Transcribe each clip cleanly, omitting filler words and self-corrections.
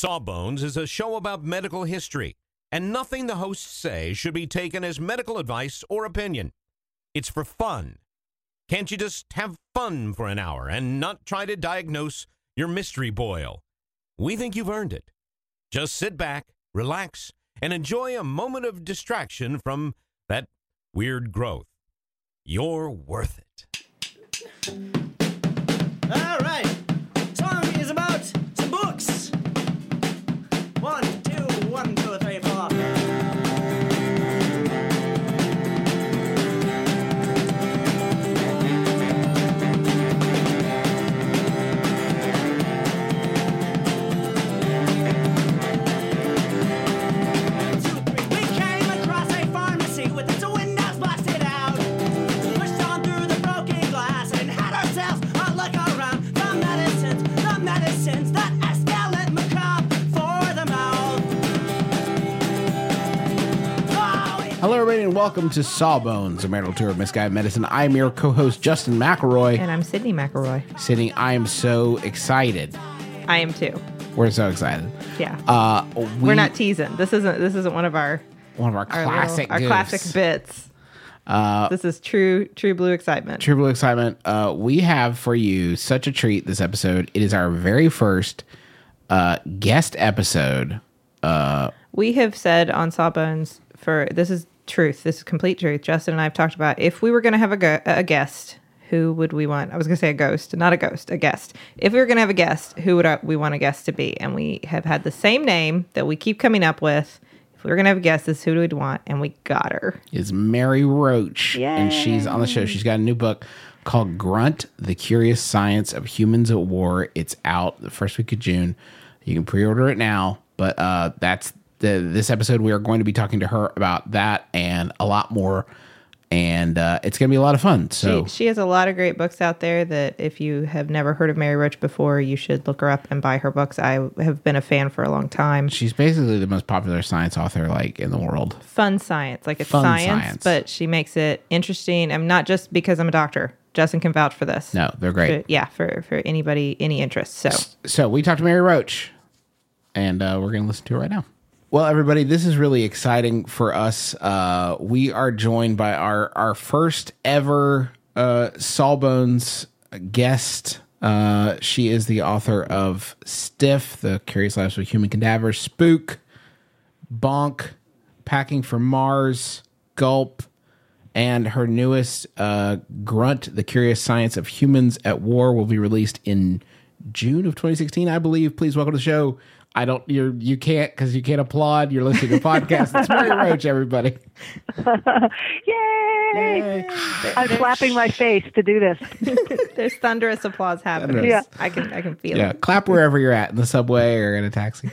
Sawbones is a show about medical history, and nothing the hosts say should be taken as medical advice or opinion. It's for fun. Can't you just have fun for an hour and not try to diagnose your mystery boil? We think you've earned it. Just sit back, relax, and enjoy a moment of distraction from that weird growth. You're worth it. All right. Song is about some books. 1, 2, 1, 2, 3, 4. Hello, everybody, and welcome to Sawbones, a marital tour of misguided medicine. I'm your co-host, Justin McElroy. And I'm Sydney McElroy. Sydney, I am so excited. I am too. We're so excited. Yeah. We're not teasing. This isn't one of our classic classic bits. This is true blue excitement. True blue excitement. We have for you such a treat this episode. It is our very first guest episode. We have said on Sawbones this is truth. This is complete truth. Justin and I have talked about if we were going to have a guest, who would we want? I was going to say a ghost, not a ghost, a guest. If we were going to have a guest, who would we want a guest to be? And we have had the same name that we keep coming up with. If we were going to have a guest, this is who we'd want, and we got her. Is Mary Roach. Yay. And she's on the show. She's got a new book called Grunt, The Curious Science of Humans at War. It's out the first week of June. You can pre-order it now, but that's this episode. We are going to be talking to her about that and a lot more, and it's going to be a lot of fun. So she has a lot of great books out there that if you have never heard of Mary Roach before, you should look her up and buy her books. I have been a fan for a long time. She's basically the most popular science author in the world. Fun science, it's fun science, but she makes it interesting. And not just because I'm a doctor. Justin can vouch for this. No, they're great. For anybody, any interest. So we talked to Mary Roach, and we're going to listen to her right now. Well, everybody, this is really exciting for us. We are joined by our first ever Sawbones guest. She is the author of Stiff, The Curious Lives of Human Cadavers, Spook, Bonk, Packing for Mars, Gulp, and her newest Grunt, The Curious Science of Humans at War will be released in June of 2016, I believe. Please welcome to the show. You can't because you can't applaud. You're listening to a podcast. It's Mary Roach, everybody. Yay! I'm slapping my face to do this. There's thunderous applause happening. Yeah. I can feel Yeah, it. clap wherever you're at, in the subway or in a taxi.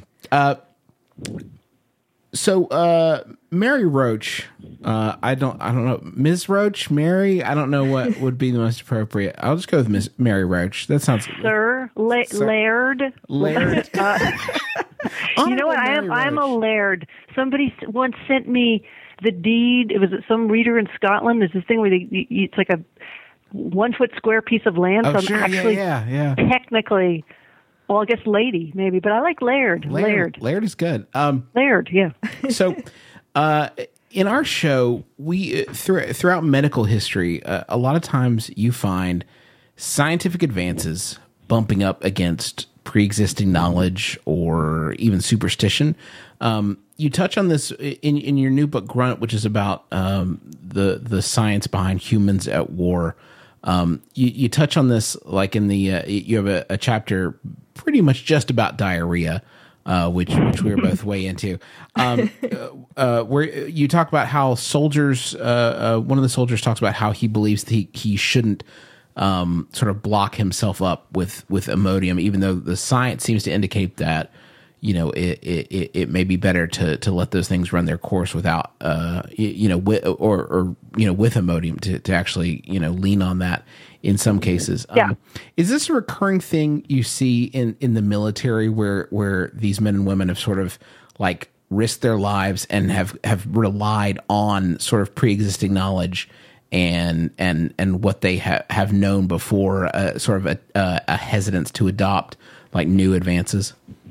So Mary Roach, I don't know, Ms. Roach, Mary. I don't know what would be the most appropriate. I'll just go with Miss Mary Roach. That sounds Sir, Laird. Laird. You know what? I'm a laird. Somebody once sent me the deed. It was some reader in Scotland. There's this thing where it's like a 1 foot square piece of land. Oh, so I'm sure, actually yeah. technically. Well, I guess lady, maybe, but I like Laird. Laird is good. Laird, yeah. So, in our show, we throughout medical history, a lot of times you find scientific advances bumping up against pre-existing knowledge or even superstition. You touch on this in your new book, Grunt, which is about the science behind humans at war. You touch on this like in the you have a chapter pretty much just about diarrhea, which we were both way into, where you talk about how soldiers, one of the soldiers talks about how he believes that he shouldn't sort of block himself up with Imodium, even though the science seems to indicate that it may be better to let those things run their course without with Imodium to actually lean on that in some cases. Is this a recurring thing you see in the military where these men and women have sort of like risked their lives and have relied on sort of pre-existing knowledge and what they have known before, sort of a hesitance to adopt like new advances?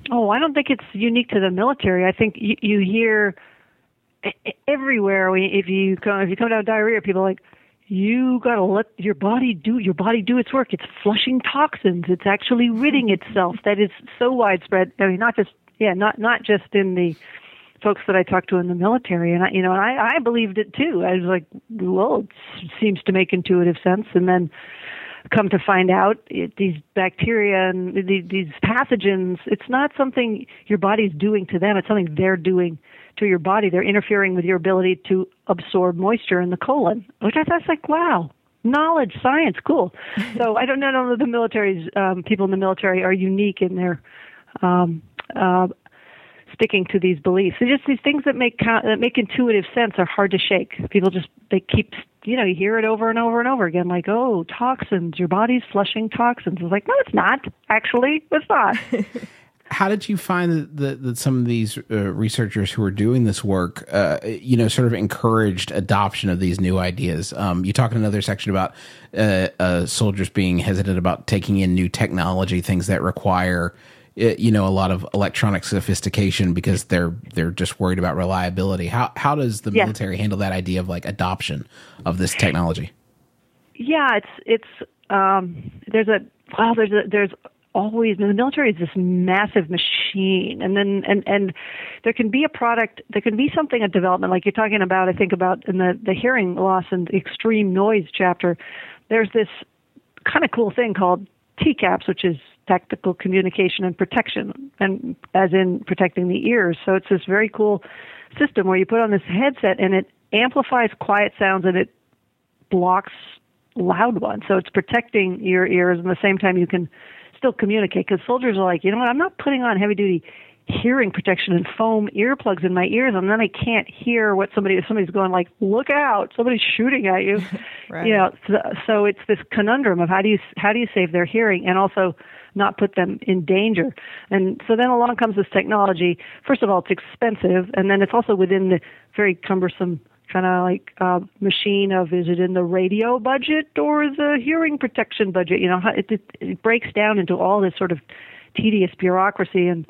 Oh, I don't think it's unique to the military. I think you hear everywhere. If you come down with diarrhea, people are like, you got to let your body do its work. It's flushing toxins. It's actually ridding itself. That is so widespread. I mean, not just in the folks that I talked to in the military, and I believed it too. I was like, well, it seems to make intuitive sense, and then come to find out these bacteria and these pathogens, it's not something your body's doing to them. It's something they're doing to your body. They're interfering with your ability to absorb moisture in the colon, which I thought, like, wow, knowledge, science, cool. So I don't know if the military's people in the military are unique in their sticking to these beliefs. It's just these things that make intuitive sense are hard to shake. People they keep, you hear it over and over and over again, like, oh, toxins, your body's flushing toxins. It's like, no, it's not. Actually, it's not. How did you find that some of these researchers who are doing this work, sort of encouraged adoption of these new ideas? You talk in another section about soldiers being hesitant about taking in new technology, things that require, a lot of electronic sophistication because they're just worried about reliability. How does the military handle that idea of like adoption of this technology? Yeah, there's always, the military is this massive machine, and there can be a product, there can be something at development, like you're talking about, I think about in the hearing loss and extreme noise chapter. There's this kind of cool thing called TCAPS, which is Tactical Communication and Protection, and as in protecting the ears. So it's this very cool system where you put on this headset and it amplifies quiet sounds and it blocks loud ones. So it's protecting your ears, and at the same time you can still communicate, because soldiers are like, I'm not putting on heavy duty hearing protection and foam earplugs in my ears, and then I can't hear what somebody's going like, look out, somebody's shooting at you. Right. So it's this conundrum of how do you save their hearing and also not put them in danger. And so then along comes this technology. First of all, it's expensive, and then it's also within the very cumbersome kind of like machine of, is it in the radio budget or the hearing protection budget? It breaks down into all this sort of tedious bureaucracy, and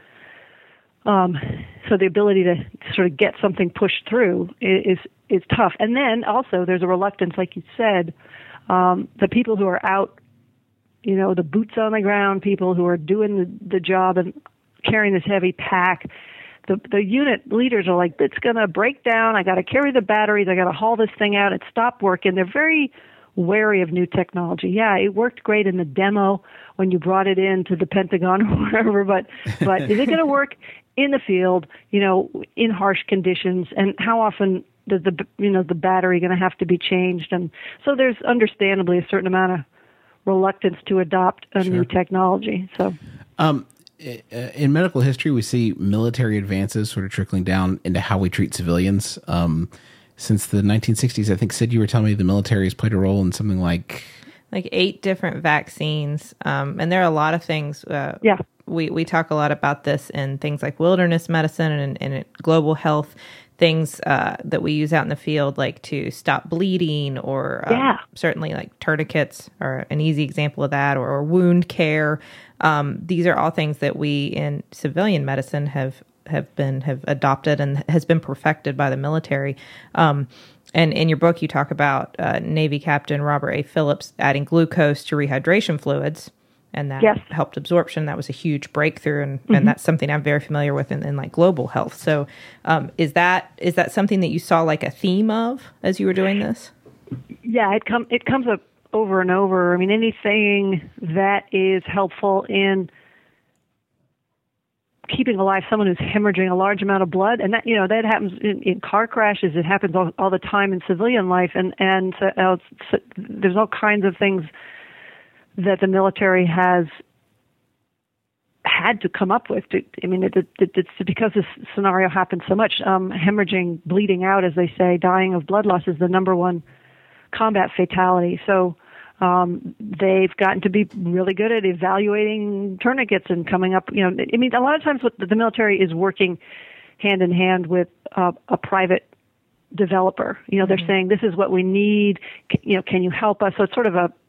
so the ability to sort of get something pushed through is tough. And then also there's a reluctance, like you said, the people who are out, the boots on the ground, people who are doing the job and carrying this heavy pack. The unit leaders are like, it's going to break down. I got to carry the batteries. I got to haul this thing out. It stopped working. They're very wary of new technology. Yeah, it worked great in the demo when you brought it into the Pentagon or wherever, but is it going to work in the field, in harsh conditions? And how often does the battery going to have to be changed? And so there's understandably a certain amount of reluctance to adopt a new technology. So, in medical history, we see military advances sort of trickling down into how we treat civilians. Since the 1960s, I think, Sid, you were telling me the military has played a role in something like 8 different vaccines. And there are a lot of things. We talk a lot about this in things like wilderness medicine and global health, things that we use out in the field, like to stop bleeding, or certainly like tourniquets are an easy example of that, or wound care. These are all things that we in civilian medicine have adopted and has been perfected by the military. And in your book, you talk about Navy Captain Robert A. Phillips adding glucose to rehydration fluids, and that helped absorption. That was a huge breakthrough, and that's something I'm very familiar with in like global health. So is that something that you saw like a theme of as you were doing this? Yeah, it comes up over and over. I mean, anything that is helpful in keeping alive someone who's hemorrhaging a large amount of blood, and that happens in car crashes. It happens all the time in civilian life, and so there's all kinds of things that the military has had to come up with. It's because this scenario happens so much. Hemorrhaging, bleeding out, as they say, dying of blood loss is the number one combat fatality. So they've gotten to be really good at evaluating tourniquets and coming up. A lot of times what the military is working hand in hand with a private developer. They're saying, this is what we need. Can you help us? So it's sort of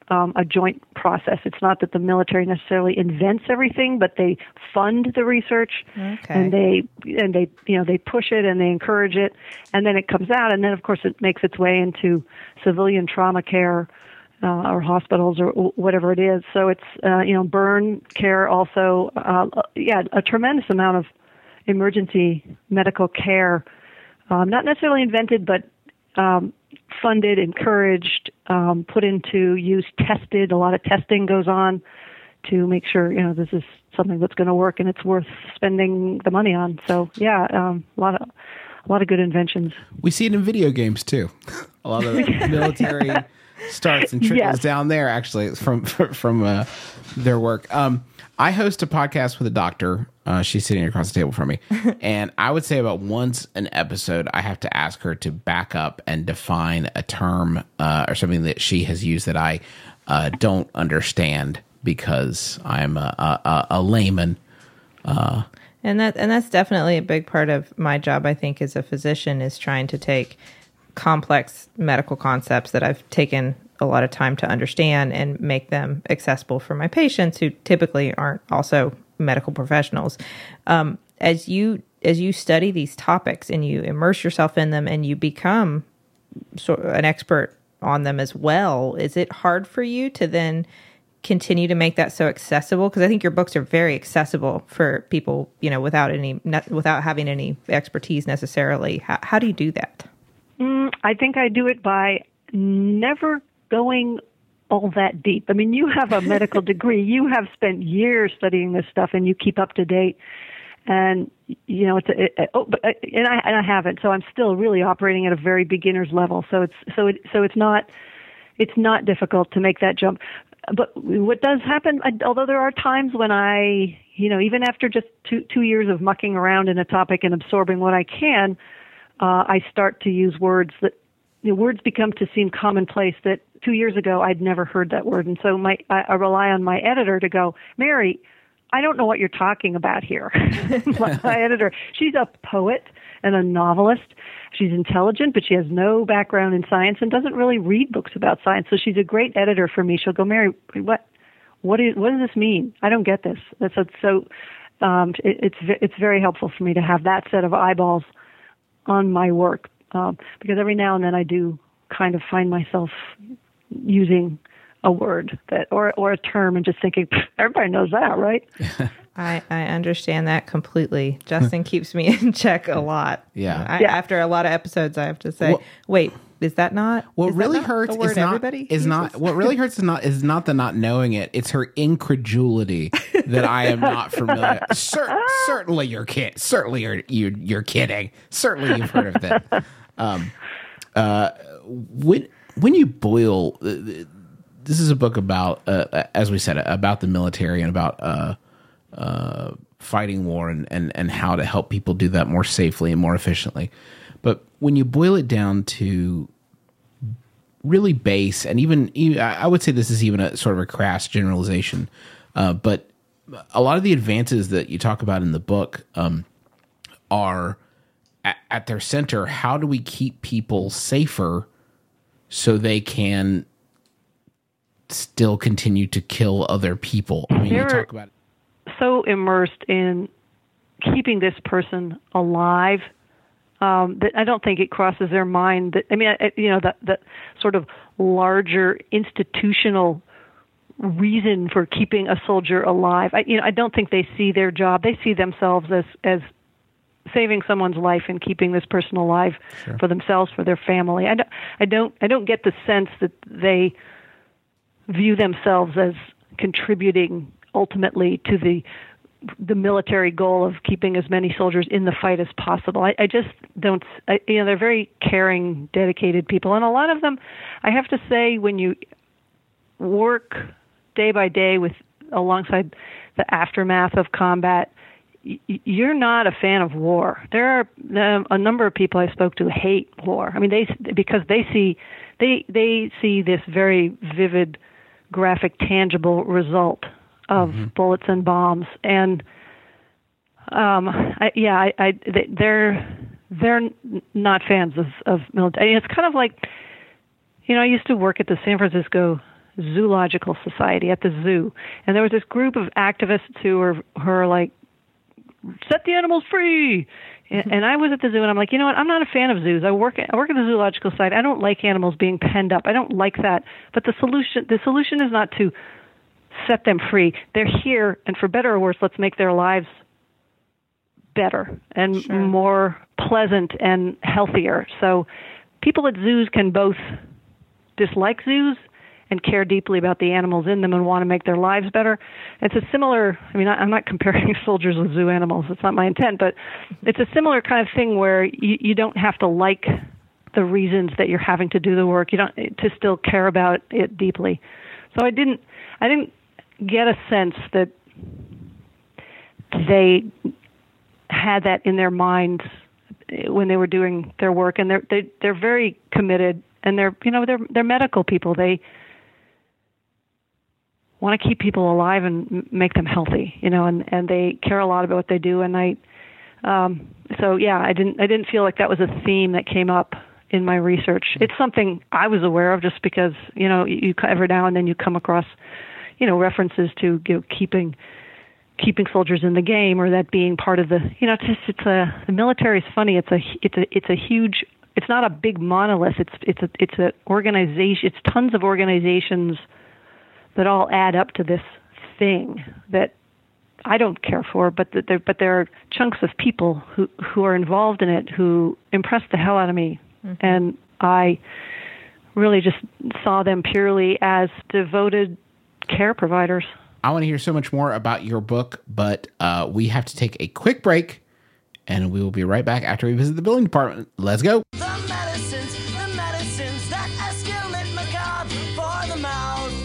a joint process. It's not that the military necessarily invents everything, but they fund the research, and they push it and they encourage it, and then it comes out, and then of course it makes its way into civilian trauma care or hospitals or whatever it is. So it's burn care also. A tremendous amount of emergency medical care, not necessarily invented, but funded, encouraged, put into use, tested. A lot of testing goes on to make sure this is something that's going to work and it's worth spending the money on. So a lot of good inventions. We see it in video games too. A lot of military starts and trickles down there actually from their work. I host a podcast with a doctor. She's sitting across the table from me. And I would say about once an episode, I have to ask her to back up and define a term or something that she has used that I don't understand because I'm a layman. And that's definitely a big part of my job, I think, as a physician, is trying to take complex medical concepts that I've taken a lot of time to understand and make them accessible for my patients who typically aren't also medical professionals. As you study these topics and you immerse yourself in them and you become an expert on them as well, is it hard for you to then continue to make that so accessible? Because I think your books are very accessible for people, without having any expertise necessarily. How do you do that? I think I do it by never going all that deep. I mean, you have a medical degree. You have spent years studying this stuff, and you keep up to date. And I haven't. So I'm still really operating at a very beginner's level. So it's not difficult to make that jump. But what does happen, although there are times when I, even after just 2 years of mucking around in a topic and absorbing what I can, I start to use words that words become to seem commonplace that 2 years ago I'd never heard that word. And so I rely on my editor to go, Mary, I don't know what you're talking about here. my editor, she's a poet and a novelist. She's intelligent, but she has no background in science and doesn't really read books about science. So she's a great editor for me. She'll go, Mary, what does this mean? I don't get this. It's very helpful for me to have that set of eyeballs on my work, because every now and then I do kind of find myself using a word or a term and just thinking, everybody knows that, right? I understand that completely. Justin keeps me in check a lot. Yeah. After a lot of episodes, I have to say, wait, is that not? What really hurts is not. What really hurts is not the not knowing it. It's her incredulity that I am not familiar. Certainly, you're kidding. Certainly, you're kidding. Certainly, you've heard of that. When you boil, this is a book about, as we said, about the military and about fighting war and how to help people do that more safely and more efficiently. But when you boil it down to really base, and even I would say this is even a sort of a crass generalization, but a lot of the advances that you talk about in the book are at their center. How do we keep people safer so they can still continue to kill other people? I mean, you talk about it. So immersed in keeping this person alive that I don't think it crosses their mind that, the sort of larger institutional reason for keeping a soldier alive. I don't think they see their job. They see themselves as saving someone's life and keeping this person alive for themselves, for their family. I don't get the sense that they view themselves as contributing ultimately to the military goal of keeping as many soldiers in the fight as possible. I just don't. They're very caring, dedicated people, and a lot of them, I have to say, when you work day by day alongside the aftermath of combat, you're not a fan of war. There are a number of people I spoke to hate war. I mean, because they see this very vivid, graphic, tangible result of bullets and bombs, and they're not fans of military. It's kind of like, I used to work at the San Francisco Zoological Society at the zoo. And there was this group of activists who were like, set the animals free. And I was at the zoo, and I'm like, you know what? I'm not a fan of zoos. I work at the Zoological Society. I don't like animals being penned up. I don't like that. But the solution is not to set them free. They're here, and for better or worse, let's make their lives better and more pleasant and healthier. So people at zoos can both dislike zoos and care deeply about the animals in them and want to make their lives better. It's a similar, I mean, I'm not comparing soldiers with zoo animals. It's not my intent, but it's a similar kind of thing where you don't have to like the reasons that you're having to do the work. You don't to still care about it deeply. So I didn't get a sense that they had that in their minds when they were doing their work, and they're very committed, and they're medical people. They want to keep people alive and make them healthy, and they care a lot about what they do. And I didn't feel like that was a theme that came up in my research. It's something I was aware of just because, you every now and then you come across, references to keeping soldiers in the game, or that being part of the, the military is funny. It's a huge, it's not a big monolith. It's an organization. It's tons of organizations that all add up to this thing that I don't care for, but there are chunks of people who are involved in it who impress the hell out of me. Mm-hmm. And I really just saw them purely as devoted care providers. I want to hear so much more about your book, but we have to take a quick break, and we will be right back after we visit the billing department. Let's go. The medicines that escalate macabre for the mouth.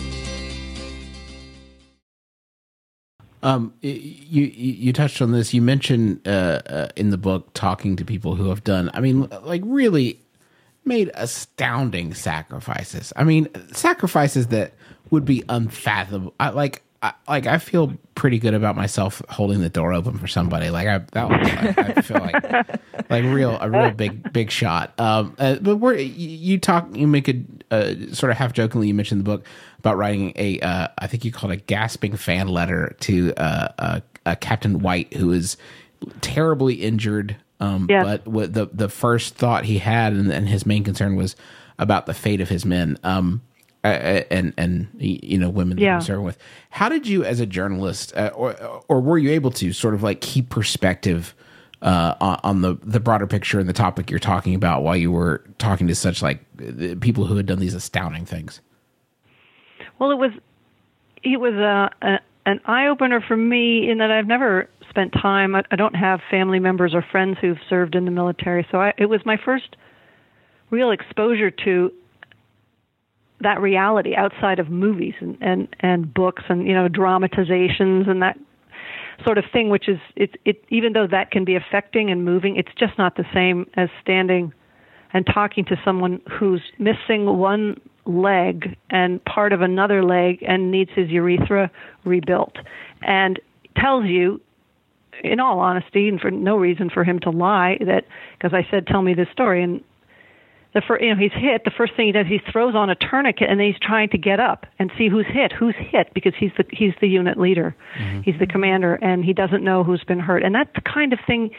You touched on this. You mentioned in the book talking to people who have done, really made astounding sacrifices. I mean, sacrifices that would be unfathomable. I feel pretty good about myself holding the door open for somebody. I feel like a real big shot. But you make a sort of half jokingly, you mentioned in the book about writing I think you called it a gasping fan letter to a Captain White who is terribly injured. But what the first thought he had and his main concern was about the fate of his men. And women that you're serving with. How did you, as a journalist, or were you able to sort of keep perspective on the broader picture and the topic you're talking about while you were talking to such people who had done these astounding things? Well, it was an eye opener for me in that I've never spent time. I don't have family members or friends who've served in the military, so it was my first real exposure to that reality outside of movies and books and dramatizations and that sort of thing, which is it even though that can be affecting and moving, it's just not the same as standing and talking to someone who's missing one leg and part of another leg and needs his urethra rebuilt, and tells you, in all honesty and for no reason for him to lie, that because I said, tell me this story, and he's hit. The first thing he does, he throws on a tourniquet, and then he's trying to get up and see who's hit, because he's the unit leader, mm-hmm. He's the commander, and he doesn't know who's been hurt. And that's the kind of thing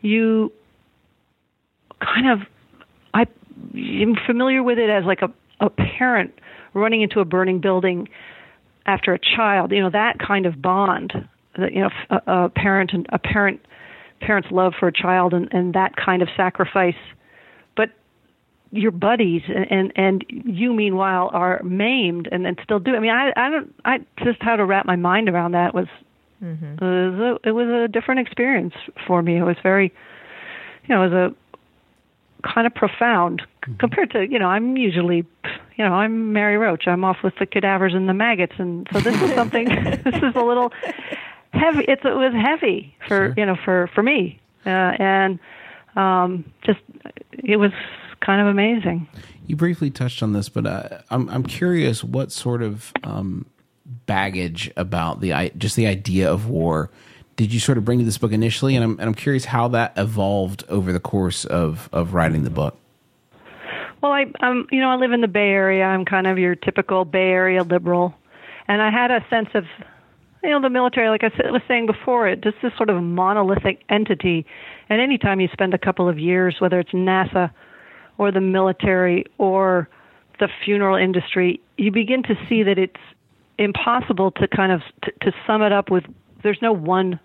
I'm familiar with it as a parent running into a burning building after a child. That kind of bond, a parent's love for a child, and that kind of sacrifice. Your buddies and you, meanwhile, are maimed and still do. I mean, I just how to wrap my mind around that was, mm-hmm. It was a different experience for me. It was very, it was a kind of profound compared to, I'm usually, I'm Mary Roach. I'm off with the cadavers and the maggots. And so this is something, this is a little heavy. It was heavy for, sure. for me. And just, it was kind of amazing. You briefly touched on this, but I'm curious what sort of baggage about the idea of war did you sort of bring to this book initially, and I'm curious how that evolved over the course of writing the book. Well, I live in the Bay Area. I'm kind of your typical Bay Area liberal, and I had a sense of, the military, like I was saying before, it just this sort of monolithic entity. And anytime you spend a couple of years, whether it's NASA or the military or the funeral industry, you begin to see that it's impossible to kind of to sum it up with. There's no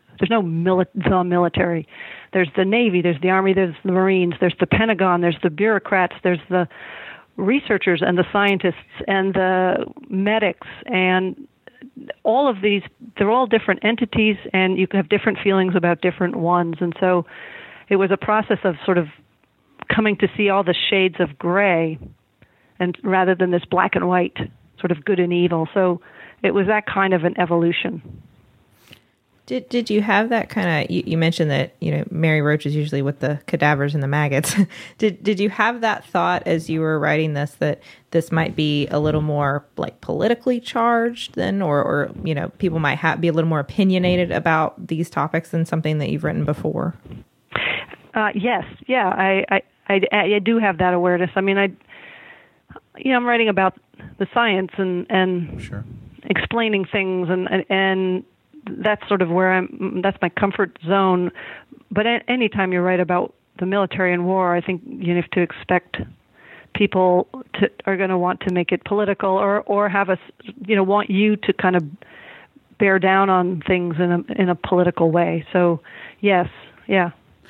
the military. There's the Navy, there's the Army, there's the Marines, there's the Pentagon, there's the bureaucrats, there's the researchers and the scientists and the medics, and all of these, they're all different entities, and you can have different feelings about different ones. And so it was a process of sort of coming to see all the shades of gray, and rather than this black and white sort of good and evil. So it was that kind of an evolution. Did you have that kind of, you mentioned that, Mary Roach is usually with the cadavers and the maggots. Did you have that thought as you were writing this, that this might be a little more like politically charged then, or people might be a little more opinionated about these topics than something that you've written before? Yes. Yeah. I do have that awareness. I mean, I'm writing about the science and Sure. explaining things and that's sort of where that's my comfort zone. But anytime you write about the military and war, I think you have to expect people are going to want to make it political or have us, want you to kind of bear down on things in a political way. So, yes, yeah.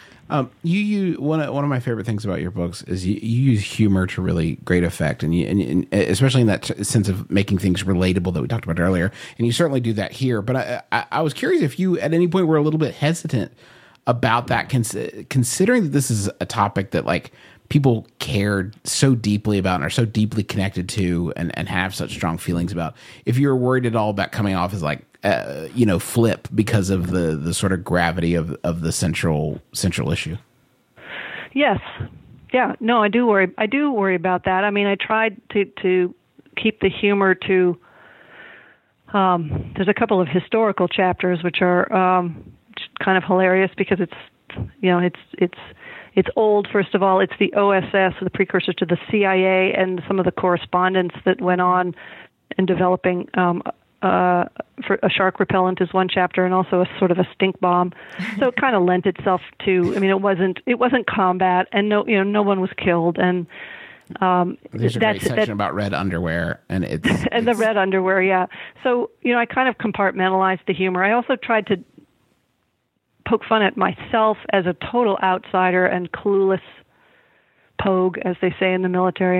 You one of my favorite things about your books is you use humor to really great effect, and especially in that sense of making things relatable that we talked about earlier. And you certainly do that here. But I was curious if you at any point were a little bit hesitant about that, considering that this is a topic that like people cared so deeply about and are so deeply connected to, and have such strong feelings about. If you were worried at all about coming off as like flip because of the sort of gravity of the central issue. Yes. Yeah. No, I do worry about that. I mean, I tried to keep the humor to, there's a couple of historical chapters which are kind of hilarious because it's old. First of all, it's the OSS, the precursor to the CIA, and some of the correspondence that went on in developing for a shark repellent is one chapter, and also a sort of a stink bomb. So it kind of lent itself to. I mean, it wasn't combat, and no one was killed. And there's a great section about red underwear, and it's the red underwear. Yeah. So I kind of compartmentalized the humor. I also tried to poke fun at myself as a total outsider and clueless pogue, as they say in the military.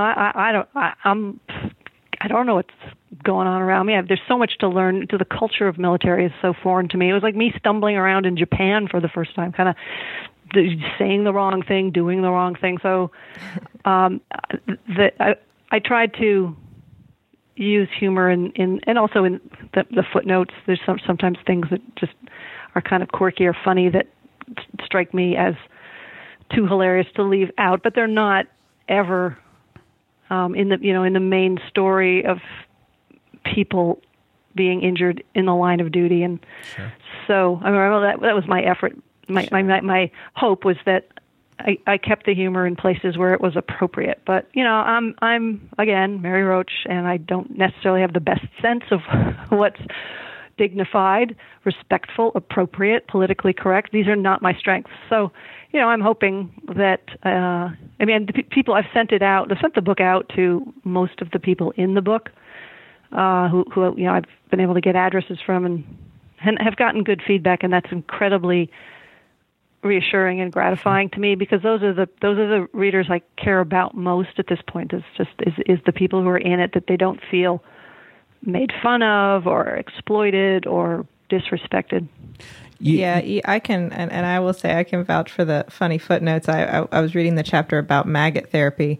I don't know what's going on around me. There's so much to learn. The culture of military is so foreign to me. It was like me stumbling around in Japan for the first time, kind of saying the wrong thing, doing the wrong thing. So I tried to use humor and also in the footnotes. There's sometimes things that just are kind of quirky or funny that strike me as too hilarious to leave out, but they're not ever in the main story of people being injured in the line of duty. And sure. So I mean, that was my effort. My hope was that I kept the humor in places where it was appropriate. But I'm again Mary Roach, and I don't necessarily have the best sense of what's dignified, respectful, appropriate, politically correct. These are not my strengths. So, I'm hoping that, the people I've sent the book out to most of the people in the book, who I've been able to get addresses from and have gotten good feedback, and that's incredibly reassuring and gratifying to me, because those are the readers I care about most at this point. Is the people who are in it, that they don't feel made fun of or exploited or disrespected. Yeah, I can, and I will say I can vouch for the funny footnotes. I was reading the chapter about maggot therapy,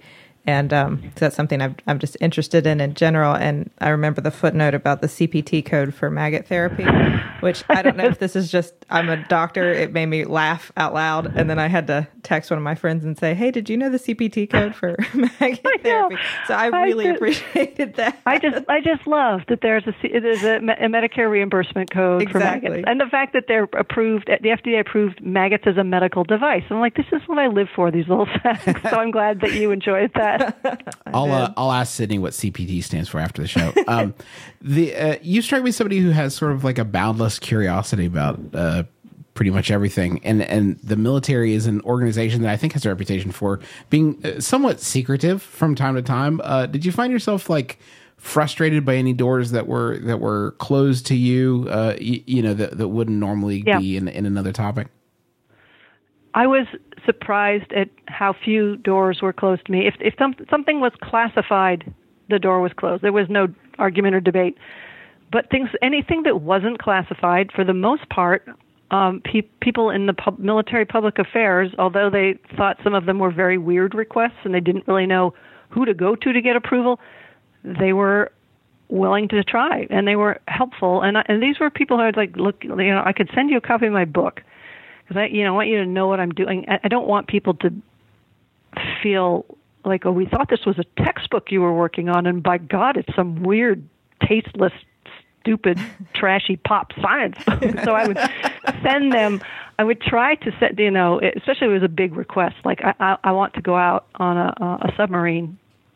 And so that's something I'm just interested in general. And I remember the footnote about the CPT code for maggot therapy, which I don't know if this is just, I'm a doctor. It made me laugh out loud. And then I had to text one of my friends and say, hey, did you know the CPT code for maggot therapy? So I really appreciated that. I just love that there's a Medicare reimbursement code for maggots. And the fact that they're approved, the FDA approved maggots as a medical device. I'm like, this is what I live for, these little facts. So I'm glad that you enjoyed that. I'll ask Sydney what CPT stands for after the show. You strike me as somebody who has sort of like a boundless curiosity about pretty much everything, and the military is an organization that I think has a reputation for being somewhat secretive from time to time. Did you find yourself like frustrated by any doors that were closed to you? That wouldn't normally be in another topic. I was surprised at how few doors were closed to me. If something was classified, the door was closed. There was no argument or debate. But anything that wasn't classified, for the most part, people in the military public affairs, although they thought some of them were very weird requests and they didn't really know who to go to get approval, they were willing to try and they were helpful. And these were people who had like, look, I could send you a copy of my book. Because I want you to know what I'm doing. I don't want people to feel like, oh, we thought this was a textbook you were working on, and by God, it's some weird, tasteless, stupid, trashy pop science. So I would send them. I would try to set, especially if it was a big request, like I want to go out on a submarine,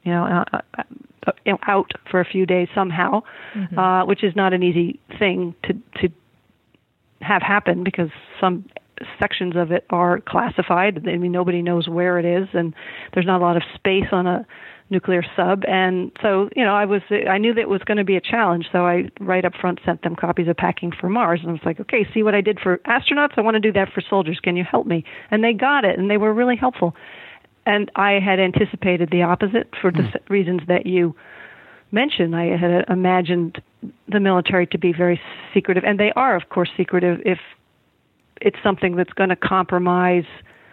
out for a few days somehow, which is not an easy thing to have happen because some sections of it are classified. I mean, nobody knows where it is, and there's not a lot of space on a nuclear sub. And so, I knew that it was going to be a challenge. So I right up front sent them copies of Packing for Mars, and I was like, okay, see what I did for astronauts? I want to do that for soldiers. Can you help me? And they got it, and they were really helpful. And I had anticipated the opposite for the reasons that you mentioned. I had imagined the military to be very secretive, and they are, of course, secretive if it's something that's going to compromise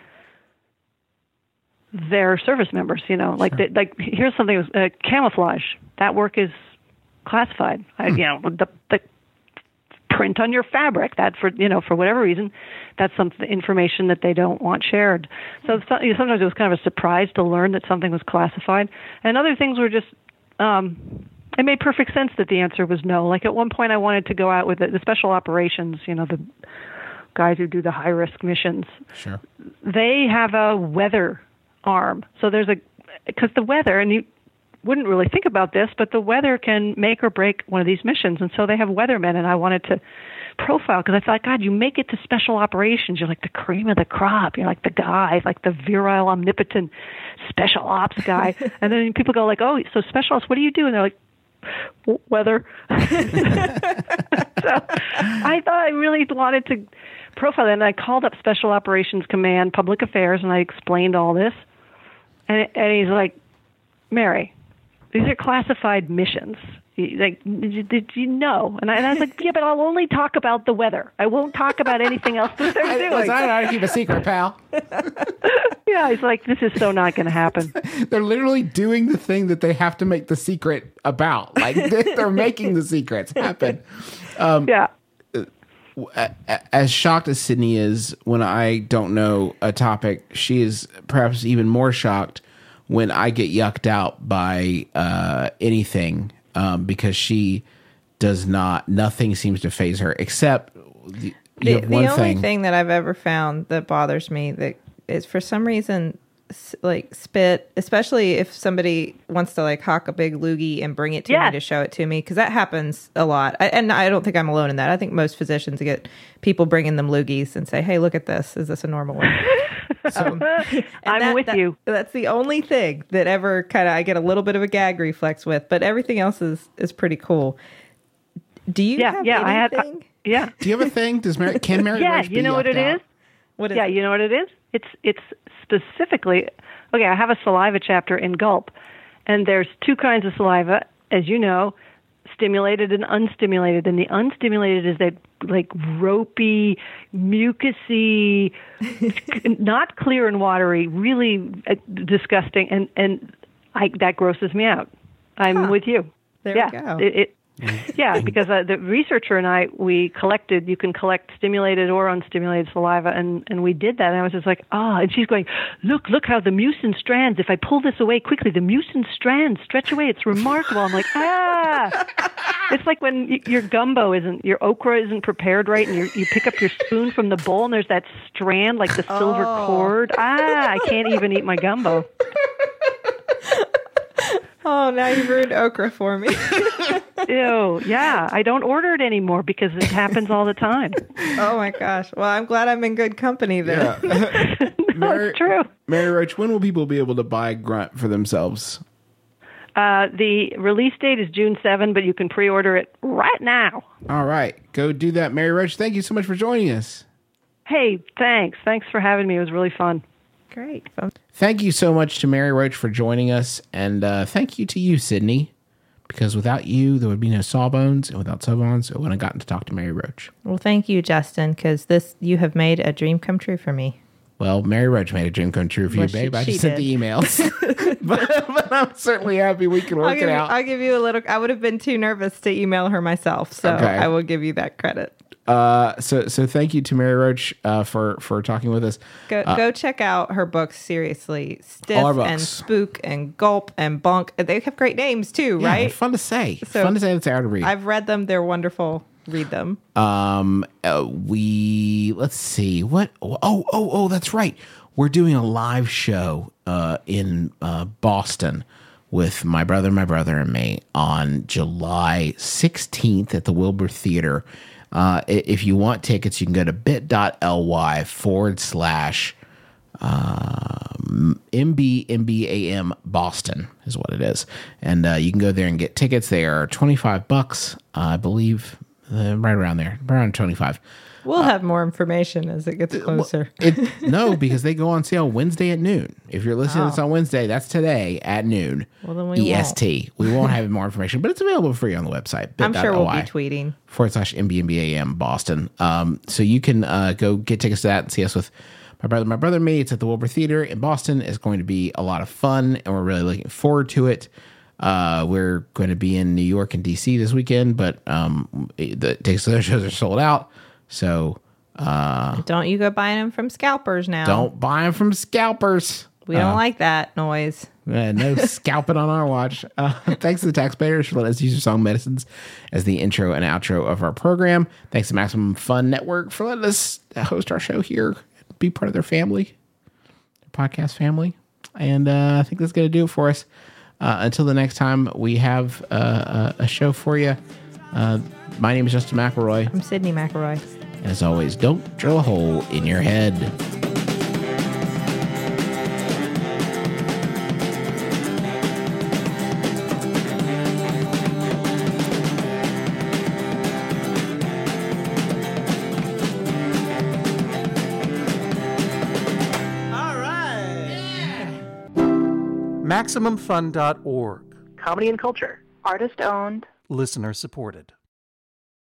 their service members, like here's something, camouflage. That work is classified. The print on your fabric, that for whatever reason, that's some information that they don't want shared. So sometimes it was kind of a surprise to learn that something was classified. And other things were just, it made perfect sense that the answer was no. Like at one point I wanted to go out with the special operations, the guys who do the high-risk missions. Sure. They have a weather arm. So because the weather, and you wouldn't really think about this, but the weather can make or break one of these missions. And so they have weathermen, and I wanted to profile, because I thought, God, you make it to special operations. You're like the cream of the crop. You're like the guy, like the virile, omnipotent special ops guy. And then people go like, oh, so special ops, what do you do? And they're like, weather. So I thought I really wanted to profile it, and I called up Special Operations Command, Public Affairs, and I explained all this. And he's like, Mary, these are classified missions. Like, did you know? And I was like, yeah, but I'll only talk about the weather. I won't talk about anything else that they're doing. I don't know how to keep a secret, pal. Yeah, he's like, this is so not going to happen. They're literally doing the thing that they have to make the secret about. Like, they're making the secrets happen. Yeah. As shocked as Sydney is when I don't know a topic, she is perhaps even more shocked when I get yucked out by anything, because she does not. Nothing seems to faze her except the only thing that I've ever found that bothers me that is for some reason like spit, especially if somebody wants to like hawk a big loogie and bring it to me to show it to me, because that happens a lot. And I don't think I'm alone in that. I think most physicians get people bringing them loogies and say, hey, look at this. Is this a normal one? I'm with you. That's the only thing that ever kind of I get a little bit of a gag reflex with, but everything else is pretty cool. Do you have anything? Yeah. Do you have a thing? Can Mary Yeah, Roach be you know what it yucked out? is? What is yeah, it? You know what it is? It's specifically, okay, I have a saliva chapter in Gulp, and there's two kinds of saliva, as you know, stimulated and unstimulated. And the unstimulated is that like ropey, mucusy, not clear and watery, really disgusting. And that grosses me out. I'm with you. There we go. Yeah, because the researcher and I, you can collect stimulated or unstimulated saliva, and we did that, and I was just like, and she's going, look how the mucin strands, if I pull this away quickly, the mucin strands stretch away, it's remarkable. I'm like, It's like when your okra isn't prepared right, and you pick up your spoon from the bowl, and there's that strand, like the silver cord. I can't even eat my gumbo. Oh, now you've ruined okra for me. Ew, yeah. I don't order it anymore because it happens all the time. Oh, my gosh. Well, I'm glad I'm in good company then. Yeah. It's true. Mary Roach, when will people be able to buy Grunt for themselves? The release date is June 7, but you can pre-order it right now. All right. Go do that. Mary Roach, thank you so much for joining us. Hey, thanks. Thanks for having me. It was really fun. Great. Thank you so much to Mary Roach for joining us, and thank you to you, Sydney, because without you, there would be no Sawbones, and without Sawbones, I wouldn't have gotten to talk to Mary Roach. Well, thank you, Justin, because you have made a dream come true for me. Well, Mary Roach made a dream come true for you, babe. I just sent the emails. but I'm certainly happy we can work it out. I'll give you a little... I would have been too nervous to email her myself, so okay. I will give you that credit. So thank you to Mary Roach for talking with us. Go check out her books, seriously. Stiff and Spook and Gulp and Bunk. They have great names too, right? Yeah, fun to say. Fun to say that's hard to read. I've read them. They're wonderful. Read them. Let's see. What? Oh, that's right. We're doing a live show in Boston with my brother, and me on July 16th at the Wilbur Theater. If you want tickets, you can go to bit.ly/MBAM Boston is what it is. And you can go there and get tickets. They are $25, I believe, right around there, around 25. We'll have more information as it gets closer. No, because they go on sale Wednesday at noon. If you're listening to this on Wednesday, that's today at noon. Well, then we EST. We won't have more information, but it's available for you on the website. I'm sure we'll be tweeting. /MBAM Boston. So you can go get tickets to that and see us with my brother and me. It's at the Wilbur Theater in Boston. It's going to be a lot of fun, and we're really looking forward to it. We're going to be in New York and DC this weekend, but the tickets to those shows are sold out. So don't you go buying them from scalpers now. Don't buy them from scalpers. We don't like that noise. No scalping on our watch. Thanks to the taxpayers for letting us use your song Medicines as the intro and outro of our program. Thanks to Maximum Fun Network for letting us host our show here, be part of their family, their podcast family. And I think that's going to do it for us. Until the next time we have a show for you. My name is Justin McElroy. I'm Sydney McElroy. As always, don't drill a hole in your head. MaximumFun.org. Comedy and culture. Artist owned. Listener supported.